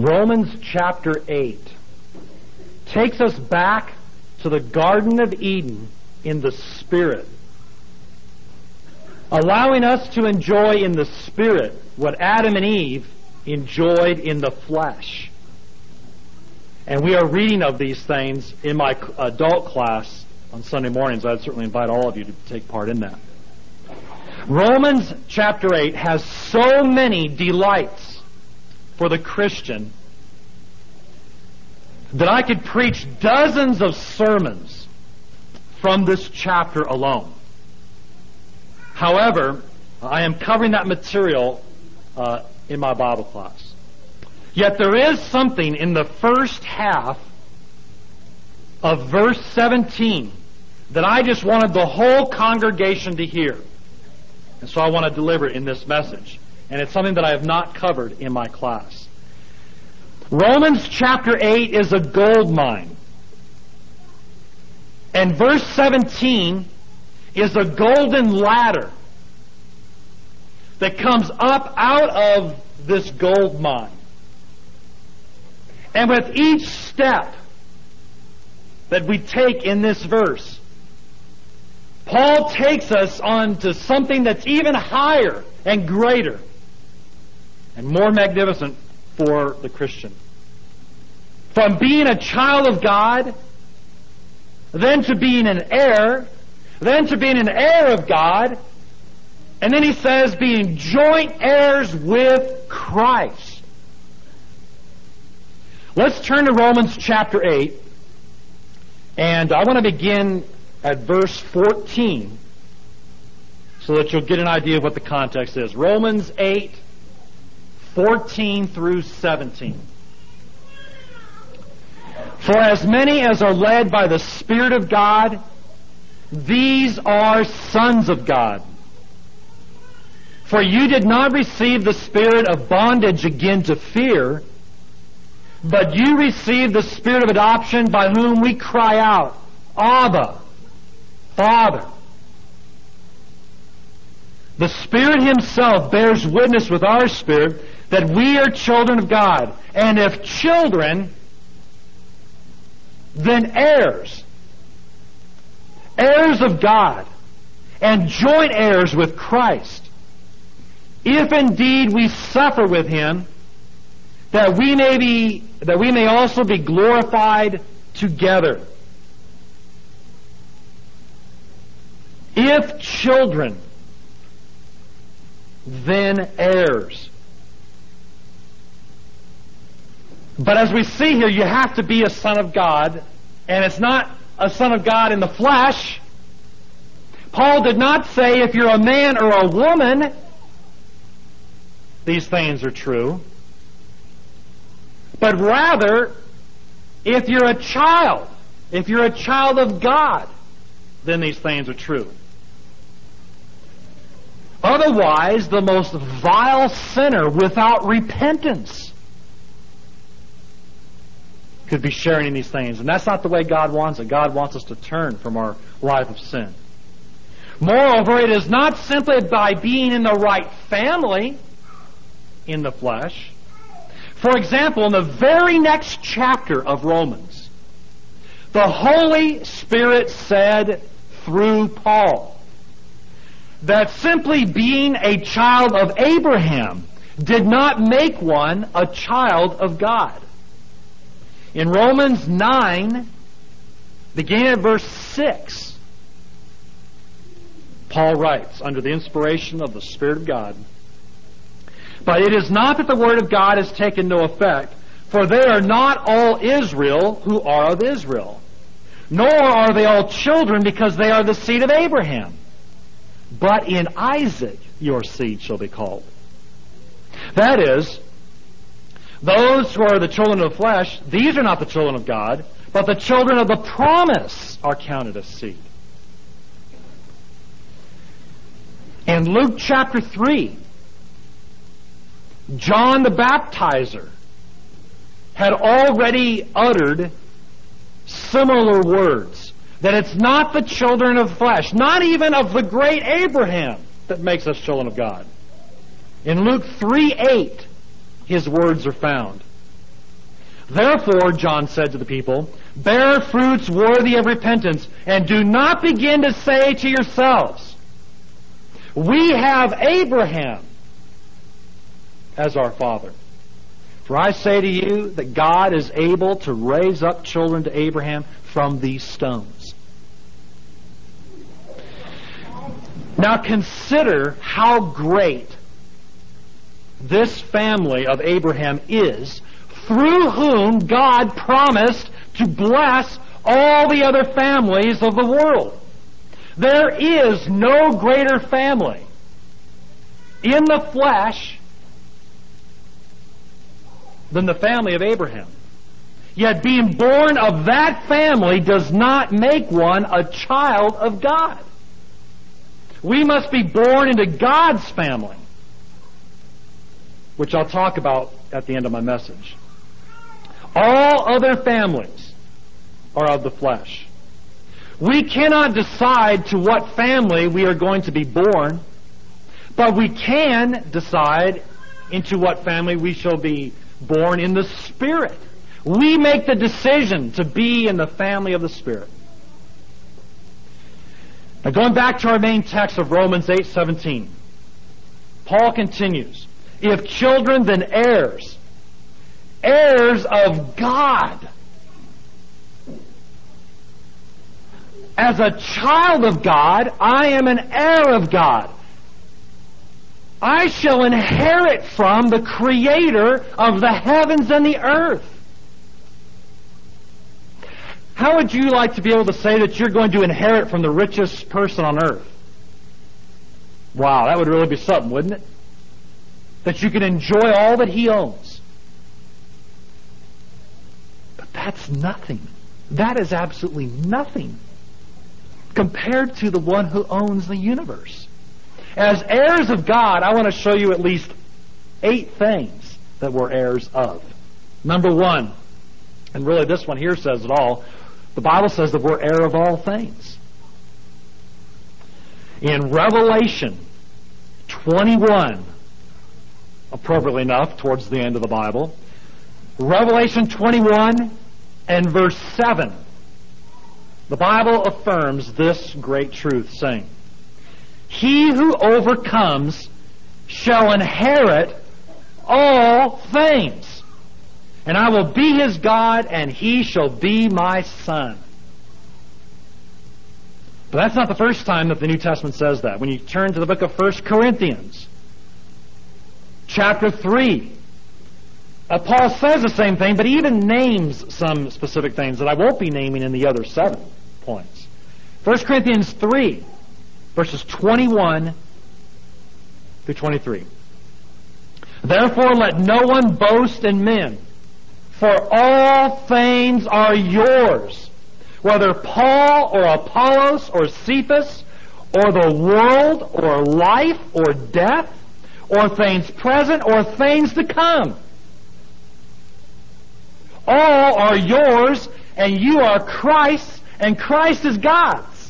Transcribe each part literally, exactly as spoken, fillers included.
Romans chapter eight takes us back to the Garden of Eden in the Spirit, allowing us to enjoy in the Spirit what Adam and Eve enjoyed in the flesh. And we are reading of these things in my adult class on Sunday mornings. I'd certainly invite all of you to take part in that. Romans chapter eight has so many delights for the Christian that I could preach dozens of sermons from this chapter alone. However, I am covering that material uh, in my Bible class. Yet there is something in the first half of verse seventeen that I just wanted the whole congregation to hear. And so I want to deliver it in this message. And it's something that I have not covered in my class. Romans chapter eight is a gold mine. And verse seventeen is a golden ladder that comes up out of this gold mine. And with each step that we take in this verse, Paul takes us on to something that's even higher and greater and more magnificent for the Christian. From being a child of God, then to being an heir, then to being an heir of God, and then he says being joint heirs with Christ. Let's turn to Romans chapter eight, and I want to begin at verse fourteen so that you'll get an idea of what the context is. Romans eight, fourteen through seventeen. For as many as are led by the Spirit of God, these are sons of God. For you did not receive the spirit of bondage again to fear, but you received the Spirit of adoption by whom we cry out, Abba, Father. The Spirit Himself bears witness with our spirit that we are children of God. And if children, then heirs. Heirs of God, and joint heirs with Christ. If indeed we suffer with Him, that we may be, that we may also be glorified together. If children, then heirs. But as we see here, you have to be a son of God, and it's not a son of God in the flesh. Paul did not say if you're a man or a woman, these things are true. But rather, if you're a child, if you're a child of God, then these things are true. Otherwise, the most vile sinner without repentance could be sharing in these things. And that's not the way God wants it. God wants us to turn from our life of sin. Moreover, it is not simply by being in the right family in the flesh. For example, in the very next chapter of Romans, the Holy Spirit said through Paul that simply being a child of Abraham did not make one a child of God. In Romans nine, beginning at verse six, Paul writes, under the inspiration of the Spirit of God, but it is not that the word of God has taken no effect, for they are not all Israel who are of Israel, nor are they all children because they are the seed of Abraham. But in Isaac your seed shall be called. That is, those who are the children of the flesh, these are not the children of God, but the children of the promise are counted as seed. In Luke chapter three, John the Baptizer had already uttered similar words, that it's not the children of flesh, not even of the great Abraham, that makes us children of God. In Luke three eight, his words are found. Therefore, John said to the people, bear fruits worthy of repentance, and do not begin to say to yourselves, we have Abraham as our father. For I say to you that God is able to raise up children to Abraham from these stones. Now consider how great this family of Abraham is, through whom God promised to bless all the other families of the world. There is no greater family in the flesh than the family of Abraham. Yet being born of that family does not make one a child of God. We must be born into God's family, which I'll talk about at the end of my message. All other families are of the flesh. We cannot decide to what family we are going to be born, but we can decide into what family we shall be born in the Spirit. We make the decision to be in the family of the Spirit. Now going back to our main text of Romans eight seventeen, Paul continues, if children, then heirs, heirs of God. As a child of God, I am an heir of God. I shall inherit from the Creator of the heavens and the earth. How would you like to be able to say that you're going to inherit from the richest person on earth? Wow, that would really be something, wouldn't it? That you can enjoy all that he owns. But that's nothing. That is absolutely nothing compared to the one who owns the universe. As heirs of God, I want to show you at least eight things that we're heirs of. Number one, and really this one here says it all, the Bible says that we're heir of all things. In Revelation twenty-one, appropriately enough, towards the end of the Bible, Revelation twenty-one and verse seven, the Bible affirms this great truth, saying, he who overcomes shall inherit all things, and I will be his God, and he shall be my son. But that's not the first time that the New Testament says that. When you turn to the book of First Corinthians, chapter three, uh, Paul says the same thing, but he even names some specific things that I won't be naming in the other seven points. First Corinthians three, verses twenty-one through twenty-three. Therefore let no one boast in men, for all things are yours, whether Paul or Apollos or Cephas, or the world or life or death, or things present or things to come. All are yours, and you are Christ's, and Christ is God's.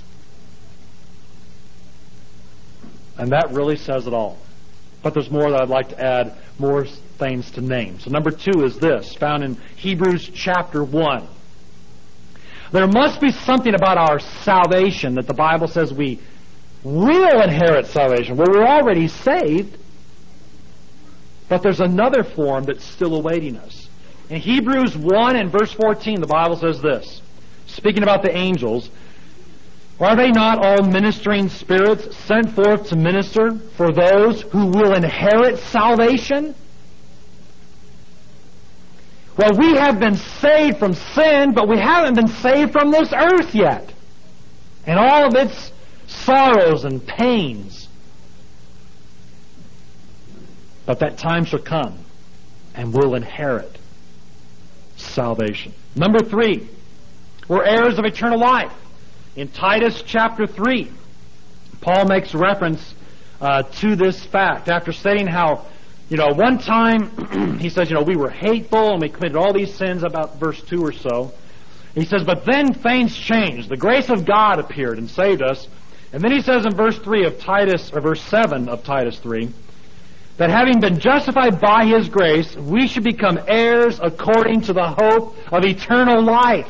And that really says it all. But there's more that I'd like to add, more things to name. So number two is this, found in Hebrews chapter one. There must be something about our salvation that the Bible says we will inherit salvation. Well, we're already saved, but there's another form that's still awaiting us. In Hebrews one and verse fourteen, the Bible says this, speaking about the angels, are they not all ministering spirits sent forth to minister for those who will inherit salvation? Well, we have been saved from sin, but we haven't been saved from this earth yet, and all of its sorrows and pains. But that time shall come, and we'll inherit salvation. Number three, we're heirs of eternal life. In Titus chapter three, Paul makes reference uh, to this fact after stating how, you know, one time he says, you know, we were hateful and we committed all these sins, about verse two or so. He says, but then things changed. The grace of God appeared and saved us. And then he says in verse three of Titus, or verse seven of Titus three, that having been justified by His grace, we should become heirs according to the hope of eternal life.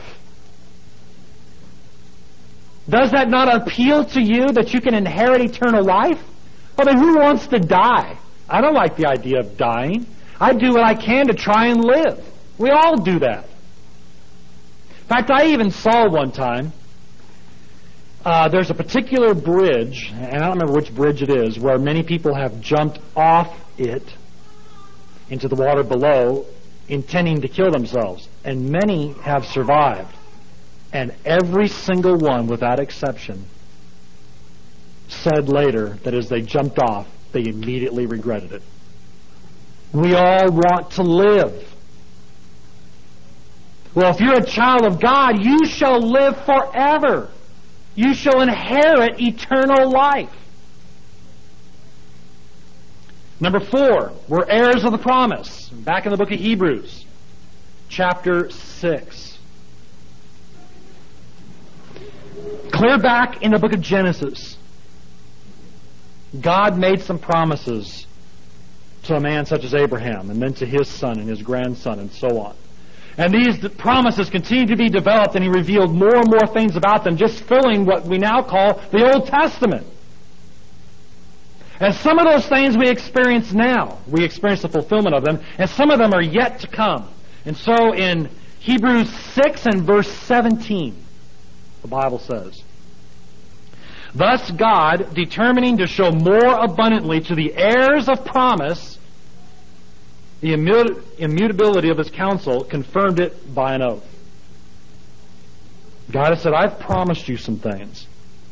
Does that not appeal to you that you can inherit eternal life? I mean, who wants to die? I don't like the idea of dying. I do what I can to try and live. We all do that. In fact, I even saw one time, uh, there's a particular bridge, and I don't remember which bridge it is, where many people have jumped off it into the water below, intending to kill themselves. And many have survived. And every single one, without exception, said later that as they jumped off, they immediately regretted it. We all want to live. Well, if you're a child of God, you shall live forever. You shall inherit eternal life. Number four, we're heirs of the promise. Back in the book of Hebrews, chapter six. Clear back in the book of Genesis, God made some promises to a man such as Abraham, and then to his son and his grandson, and so on. And these promises continue to be developed, and He revealed more and more things about them, just filling what we now call the Old Testament. And some of those things we experience now. We experience the fulfillment of them, and some of them are yet to come. And so in Hebrews six and verse seventeen, the Bible says, "Thus God, determining to show more abundantly to the heirs of promise the immutability of His counsel, confirmed it by an oath." God has said, I've promised you some things.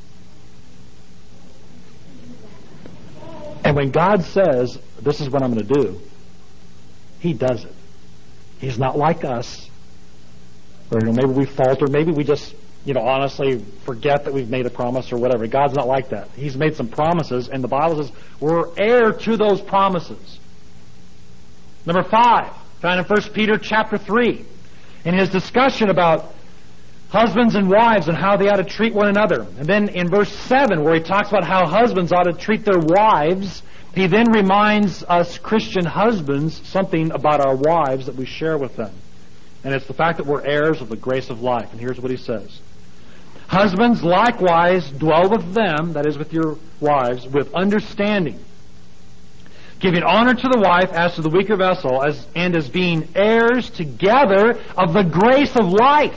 And when God says, this is what I'm going to do, He does it. He's not like us. Or you know, maybe we falter, maybe we just you know, honestly forget that we've made a promise or whatever. God's not like that. He's made some promises, and the Bible says we're heir to those promises. Number five, found in First Peter chapter three, in his discussion about husbands and wives and how they ought to treat one another. And then in verse seven, where he talks about how husbands ought to treat their wives, he then reminds us Christian husbands something about our wives that we share with them. And it's the fact that we're heirs of the grace of life. And here's what he says. Husbands likewise dwell with them, that is with your wives, with understanding, giving honor to the wife as to the weaker vessel, as and as being heirs together of the grace of life,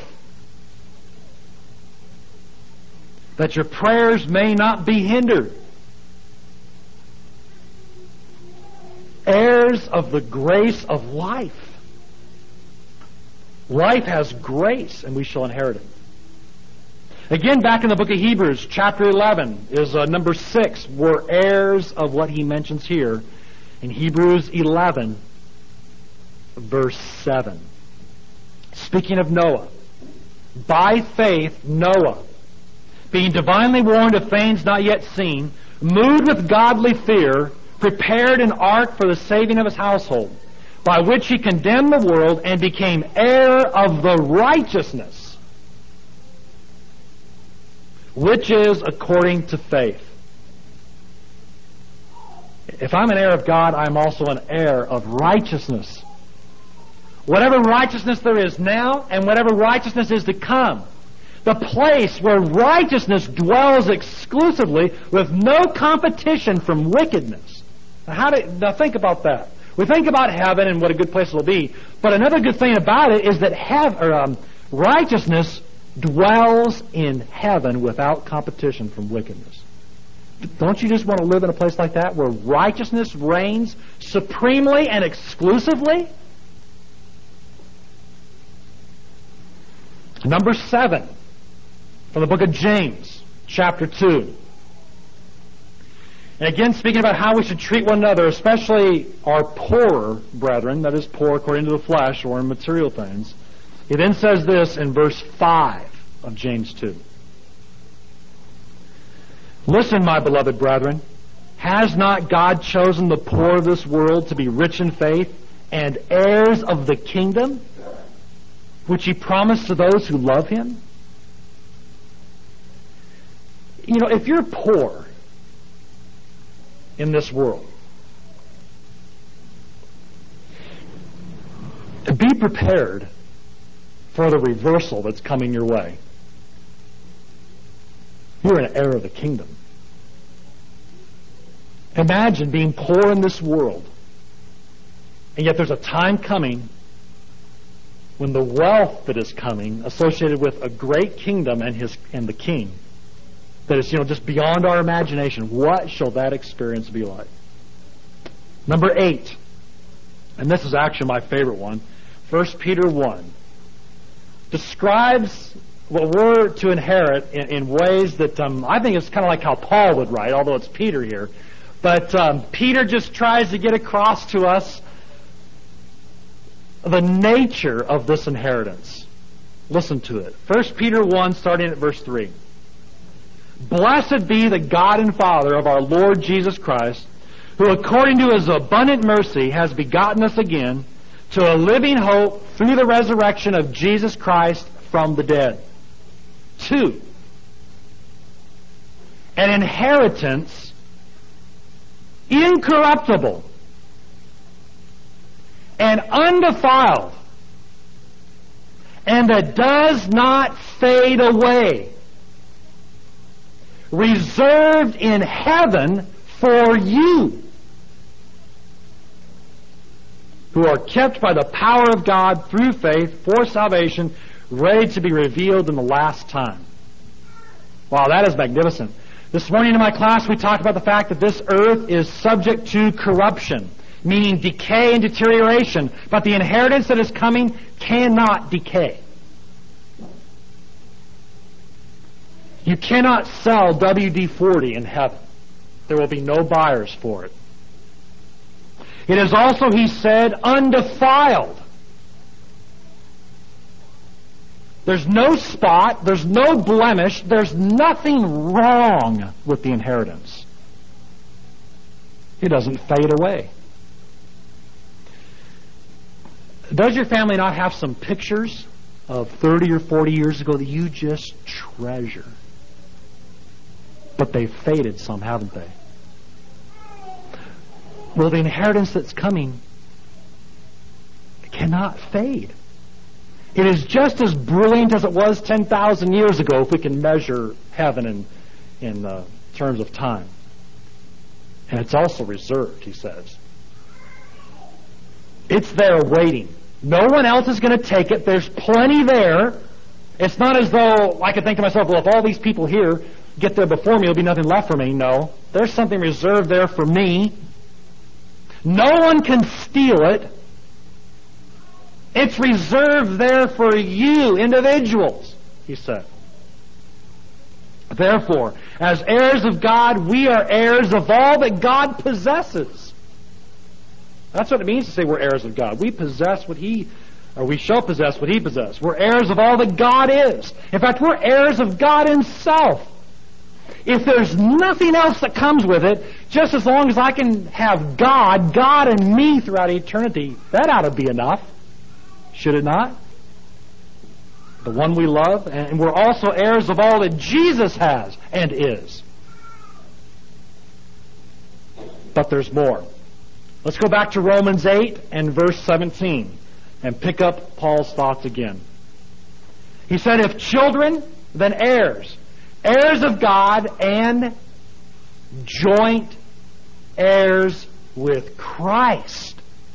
that your prayers may not be hindered. Heirs of the grace of life. Life has grace, and we shall inherit it. Again, back in the book of Hebrews, chapter eleven, is uh, number six. We're heirs of what he mentions here in Hebrews eleven, verse seven. Speaking of Noah, by faith Noah, being divinely warned of things not yet seen, moved with godly fear, prepared an ark for the saving of his household, by which he condemned the world and became heir of the righteousness, which is according to faith. If I'm an heir of God, I'm also an heir of righteousness. Whatever righteousness there is now and whatever righteousness is to come. The place where righteousness dwells exclusively with no competition from wickedness. Now, how do, now think about that. We think about heaven and what a good place it will be, but another good thing about it is that heaven, or, um, righteousness dwells in heaven without competition from wickedness. Don't you just want to live in a place like that where righteousness reigns supremely and exclusively? Number seven, from the book of James, chapter two. And again, speaking about how we should treat one another, especially our poorer brethren, that is, poor according to the flesh or in material things, he then says this in verse five of James two. Listen, my beloved brethren, has not God chosen the poor of this world to be rich in faith and heirs of the kingdom, which he promised to those who love him? You know, if you're poor in this world, be prepared for the reversal that's coming your way. You're an heir of the kingdom. Imagine being poor in this world, and yet there's a time coming when the wealth that is coming, associated with a great kingdom and his and the king, that is, you know, just beyond our imagination. What shall that experience be like? Number eight, and this is actually my favorite one, First Peter one, describes what we're to inherit in, in ways that um, I think it's kind of like how Paul would write, although it's Peter here. But um, Peter just tries to get across to us the nature of this inheritance. Listen to it. First Peter one, starting at verse three. Blessed be the God and Father of our Lord Jesus Christ, who according to his abundant mercy has begotten us again to a living hope through the resurrection of Jesus Christ from the dead. Two, an inheritance incorruptible and undefiled, and that does not fade away, reserved in heaven for you, who are kept by the power of God through faith for salvation, ready to be revealed in the last time. Wow, that is magnificent. This morning in my class we talked about the fact that this earth is subject to corruption, meaning decay and deterioration, but the inheritance that is coming cannot decay. You cannot sell W D forty in heaven. There will be no buyers for it. It is also, he said, undefiled. There's no spot, there's no blemish, there's nothing wrong with the inheritance. It doesn't fade away. Does your family not have some pictures of thirty or forty years ago that you just treasure? But they've faded some, haven't they? Well, the inheritance that's coming cannot fade. It is just as brilliant as it was ten thousand years ago, if we can measure heaven in, in uh, terms of time. And it's also reserved, he says. It's there waiting. No one else is going to take it. There's plenty there. It's not as though I could think to myself, well, if all these people here get there before me, there'll be nothing left for me. No. There's something reserved there for me. No one can steal it. It's reserved there for you, individuals, he said. Therefore, as heirs of God, we are heirs of all that God possesses. That's what it means to say we're heirs of God. We possess what He, or we shall possess what He possessed. We're heirs of all that God is. In fact, we're heirs of God Himself. If there's nothing else that comes with it, just as long as I can have God, God and me throughout eternity, that ought to be enough. Should it not? The one we love, and we're also heirs of all that Jesus has and is. But there's more. Let's go back to Romans eight and verse seventeen and pick up Paul's thoughts again. He said, if children, then heirs, heirs of God and joint heirs with Christ.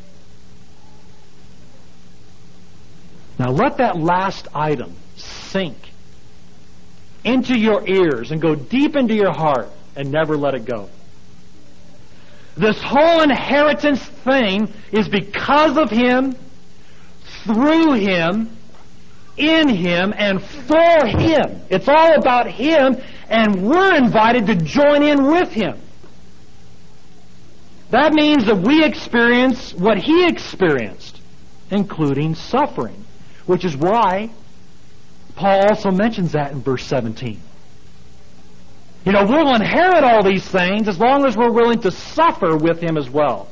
Now let that last item sink into your ears and go deep into your heart and never let it go. This whole inheritance thing is because of Him, through Him, in Him, and for Him. It's all about Him, and we're invited to join in with Him. That means that we experience what He experienced, including suffering. Which is why Paul also mentions that in verse seventeen. You know, we'll inherit all these things as long as we're willing to suffer with Him as well.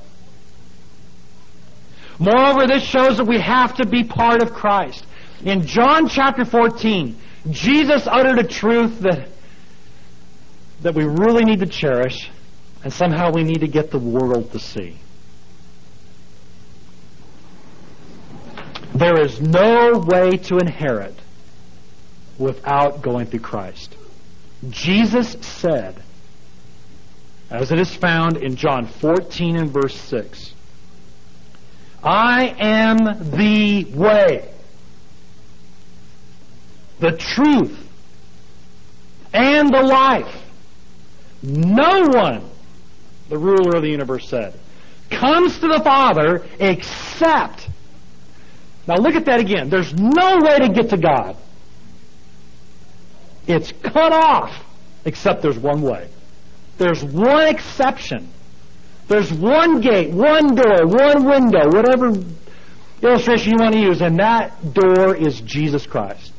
Moreover, this shows that we have to be part of Christ. In John chapter fourteen, Jesus uttered a truth that, that we really need to cherish, and somehow we need to get the world to see. There is no way to inherit without going through Christ. Jesus said, as it is found in John fourteen and verse six, I am the way, the truth, and the life. No one, the ruler of the universe said, comes to the Father except. Now look at that again. There's no way to get to God. It's cut off, except there's one way. There's one exception. There's one gate, one door, one window, whatever illustration you want to use, and that door is Jesus Christ.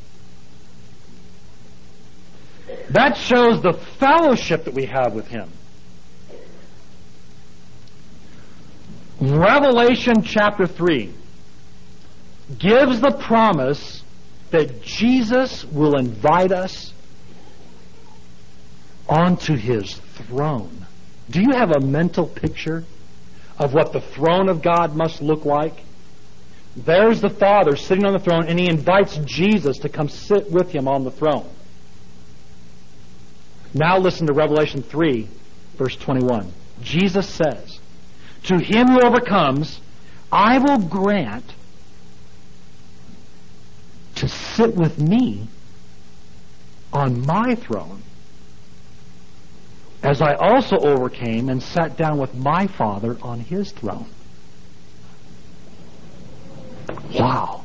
That shows the fellowship that we have with Him. Revelation chapter three gives the promise that Jesus will invite us onto His throne. Do you have a mental picture of what the throne of God must look like? There's the Father sitting on the throne, and He invites Jesus to come sit with Him on the throne. Now listen to Revelation three, verse twenty-one. Jesus says, to him who overcomes, I will grant to sit with me on my throne, as I also overcame and sat down with my Father on His throne. Wow.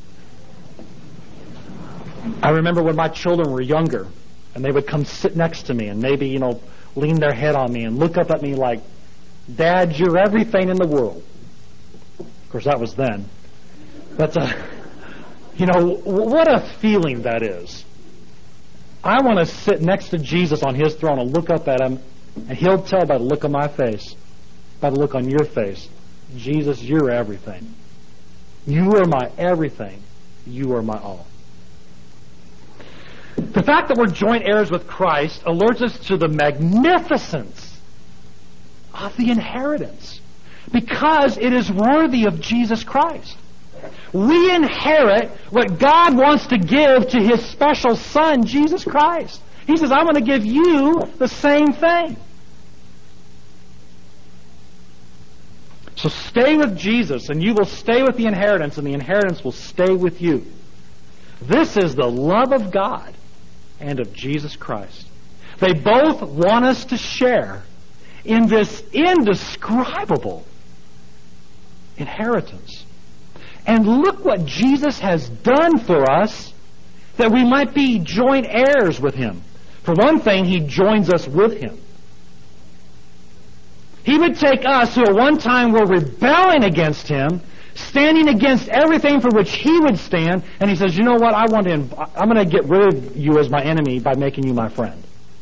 I remember when my children were younger, and they would come sit next to me and maybe, you know, lean their head on me and look up at me like, Dad, you're everything in the world. Of course, that was then. That's a, you know, what a feeling that is. I want to sit next to Jesus on His throne and look up at Him, and He'll tell by the look on my face, by the look on your face, Jesus, you're everything. You are my everything. You are my all. The fact that we're joint heirs with Christ alerts us to the magnificence of the inheritance, because it is worthy of Jesus Christ. We inherit what God wants to give to His special Son, Jesus Christ. He says, I'm going to give you the same thing. So stay with Jesus, and you will stay with the inheritance, and the inheritance will stay with you. This is the love of God and of Jesus Christ. They both want us to share in this indescribable inheritance. And look what Jesus has done for us, that we might be joint heirs with Him. For one thing, He joins us with Him. He would take us who at one time were rebelling against Him, standing against everything for which He would stand, and He says, you know what, I want to inv- I'm going to get rid of you as my enemy by making you my friend.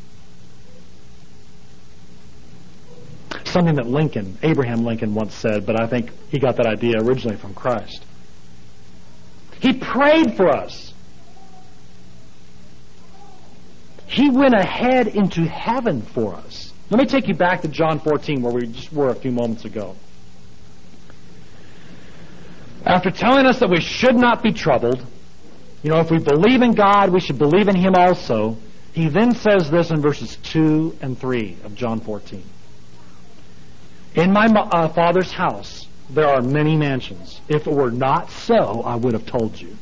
Something that Lincoln, Abraham Lincoln once said, but I think he got that idea originally from Christ. He prayed for us. He went ahead into heaven for us. Let me take you back to John fourteen, where we just were a few moments ago. After telling us that we should not be troubled, you know, if we believe in God, we should believe in Him also, He then says this in verses two and three of John fourteen. In my uh, Father's house there are many mansions. If it were not so, I would have told you.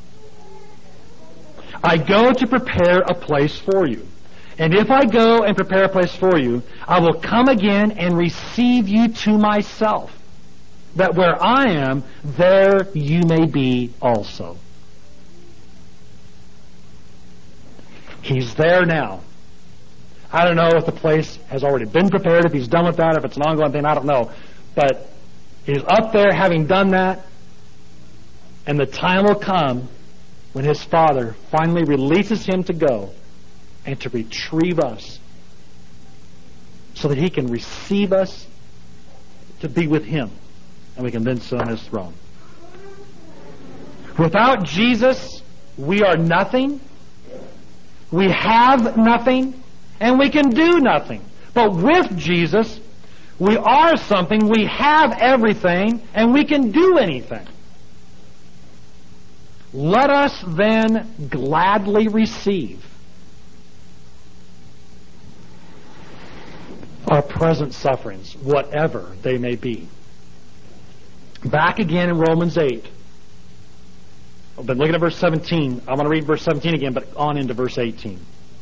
I go to prepare a place for you. And if I go and prepare a place for you, I will come again and receive you to myself, that where I am, there you may be also. He's there now. I don't know if the place has already been prepared, if He's done with that, if it's an ongoing thing, I don't know. But He's up there having done that, and the time will come when His Father finally releases Him to go and to retrieve us so that He can receive us to be with Him, and we can then sit on His throne. Without Jesus, we are nothing, we have nothing, and we can do nothing. But with Jesus, we are something, we have everything, and we can do anything. Let us then gladly receive our present sufferings, whatever they may be. Back again in Romans eight. I've been looking at verse seventeen. I want to read verse seventeen again, but on into verse eighteen.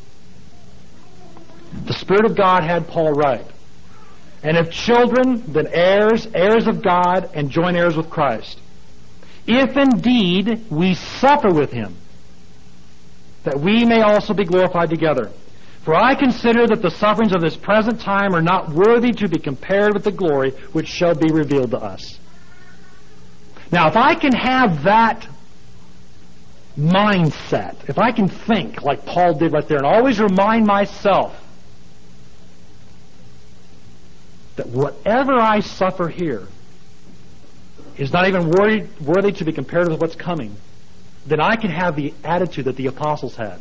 The Spirit of God had Paul write, and if children, then heirs, heirs of God, and joint heirs with Christ. If indeed we suffer with him, that we may also be glorified together. For I consider that the sufferings of this present time are not worthy to be compared with the glory which shall be revealed to us. Now, if I can have that mindset, if I can think like Paul did right there, and always remind myself that whatever I suffer here is not even worthy, worthy to be compared with what's coming, then I can have the attitude that the apostles had.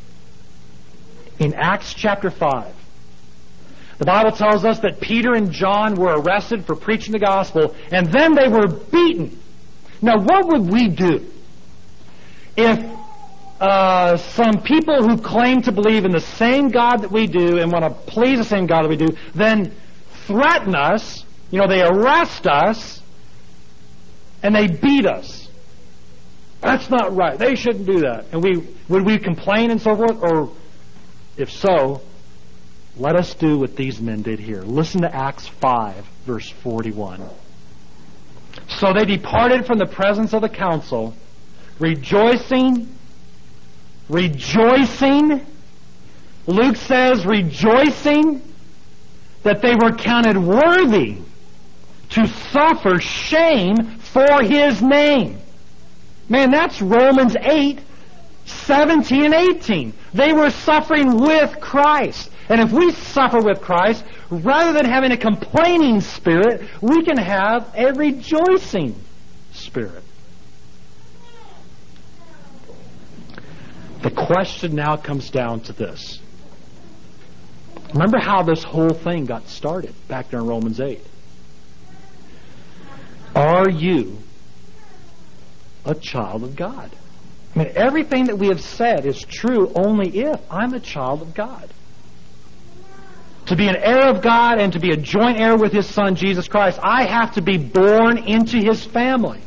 In Acts chapter five, the Bible tells us that Peter and John were arrested for preaching the gospel, and then they were beaten. Now, what would we do if uh, some people who claim to believe in the same God that we do and want to please the same God that we do, then threaten us, you know, they arrest us, and they beat us? That's not right. They shouldn't do that. And we would we complain and so forth? Or if so, let us do what these men did here. Listen to Acts five, verse forty-one. So they departed from the presence of the council, rejoicing, rejoicing. Luke says, rejoicing that they were counted worthy to suffer shame for his name. Man, that's Romans eight, seventeen and eighteen. They were suffering with Christ. And if we suffer with Christ, rather than having a complaining spirit, we can have a rejoicing spirit. The question now comes down to this. Remember how this whole thing got started back there in Romans eight. Are you a child of God? I mean, everything that we have said is true only if I'm a child of God. To be an heir of God and to be a joint heir with His Son, Jesus Christ, I have to be born into His family.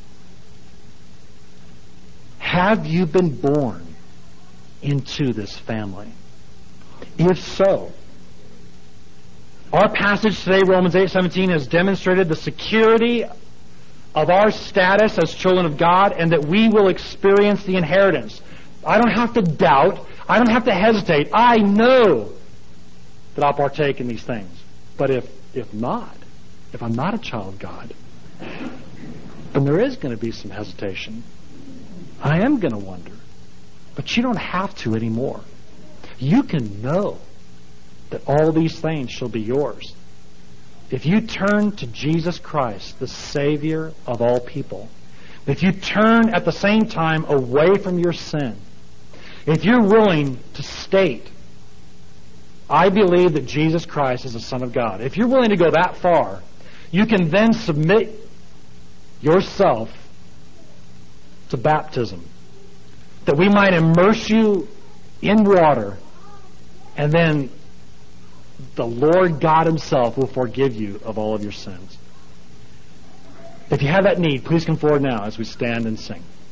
Have you been born into this family? If so, our passage today, Romans eight seventeen, has demonstrated the security of our status as children of God and that we will experience the inheritance. I don't have to doubt. I don't have to hesitate. I know that I'll partake in these things. But if if not, if I'm not a child of God, then there is going to be some hesitation. I am going to wonder. But you don't have to anymore. You can know that all these things shall be yours. If you turn to Jesus Christ, the Savior of all people, if you turn at the same time away from your sin, if you're willing to state, I believe that Jesus Christ is the Son of God, if you're willing to go that far, you can then submit yourself to baptism, that we might immerse you in water, and then the Lord God Himself will forgive you of all of your sins. If you have that need, please come forward now as we stand and sing.